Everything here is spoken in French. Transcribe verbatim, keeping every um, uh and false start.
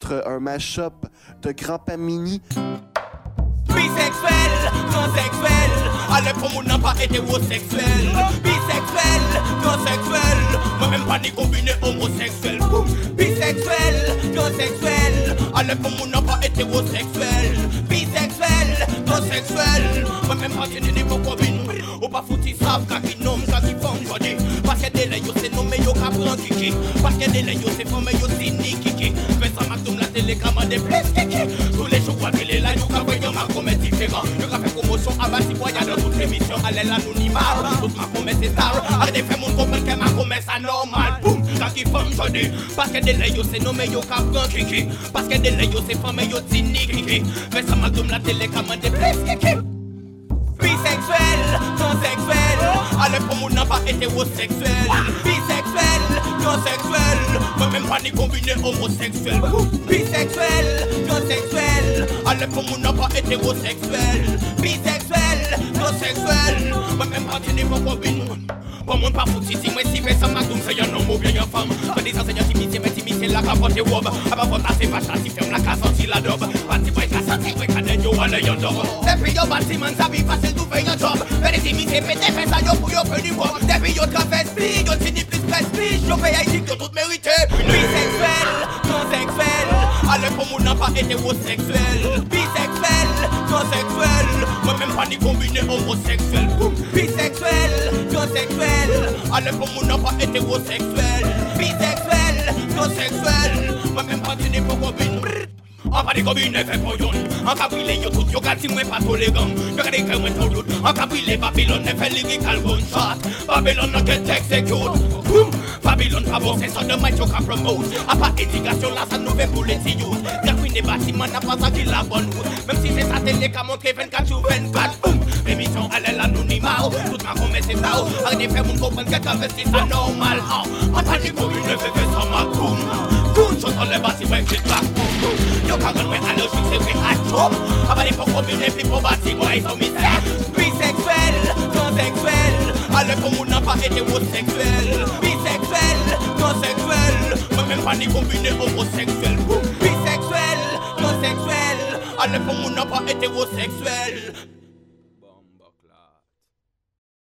être un mash-up de Grand Pamini. Bisexuel, transsexuel, allez pour mon n'a pas hétérosexuel. Bisexuel, transsexuel, moi-même pas ni combiné homosexuel. Bisexuel, transsexuel, allez pour mon n'a pas hétérosexuel. Bisexuel, transsexuel, moi-même pas ni pour combiner. Ou pas fouti savent quand ils nomment, quand ils font jodi. Parce que des yo c'est nommé yo capran kiki. Parce que des yo c'est formé yo sini kiki. Fais ça maximum la télégramme des plus kiki. Tous les jours à télé là yo capran yo ma commet différent. Yo capran promotion à bas si voyage dans toute émission. Allez l'anonymat, toute ma commet c'est star. Arrêtez faire mon comprendre que ma commet ça normal. Boum, quand ils font jodi. Parce que des yo c'est nommé yo capran kiki. Parce que des yo c'est formé yo sini kiki. Fais ça maximum la télégramme des plus kiki. Bisexuel, transsexuel, allez pour mon n'a pas hétérosexuel. Bisexuel, transsexuel, moi-même pas ni combiné homosexuel. Bisexuel, transsexuel, allez pour mon n'a pas hétérosexuel. Bisexuel, transsexuel, moi-même pas ni combiné. Pour mon pas foutu, si moi si fais ça ma gomme, c'est un homme ou bien une femme. Quand des enseignants timidés, mais timidés la capote et robe. À ma faute, c'est pas si ferme la casse anti la dobe. Parti pour être senti, pour être yo, allez yon dobe. Depuis yo bâtiment, ça vit facile tout fait un job. Mais les timidés, pété, fait ça yo pour yo peu du bois. Depuis yo traverse speed, yo tini plus prestige. Yo paye ici que tout mérité. Bisexuel, transsexuel, allez pour mon n'a pas hétérosexuel. Bisexuel, transsexuel, moi-même pas ni combiné homosexuel. Bisexuel, transsexuel, allez pour mon n'a pas hétérosexuel. Bisexuel, transsexuel, moi-même pas ni pour combiner. En pas de combine fait pour yon. En cabrile yo tout yo gati moi pas tolérant. Yo gade que moi tout route. En cabrile Babylone ne fait lyrical gunshot. Babylone no get execute. Boom. Babylone pas bon c'est ça de my joke à promote. A pas éducation là ça nous fait pour les youth. La queen des bâtiments n'a pas ça qui la bonne route. Même si c'est ça télé qu'a montré vingt-quatre sur vingt-quatre. Boom. L'émission elle est l'anonymat. Tout ma commet c'est ça. Arrêtez de faire mon comprendre que c'est ça normal. En pas de combine fait ça ma boom. Boom. Chose dans les bâtiments c'est pas. Yo can't run à logique, c'est vrai à trop. Avant les pour combiner, puis pour bâtir, moi ils sont mystères. Bisexuel, transsexuel, allez pour mon n'a pas hétérosexuel. Bisexuel, transsexuel, moi-même pas ni combiné homosexuel. Bisexuel, transsexuel, allez pour mon n'a pas hétérosexuel.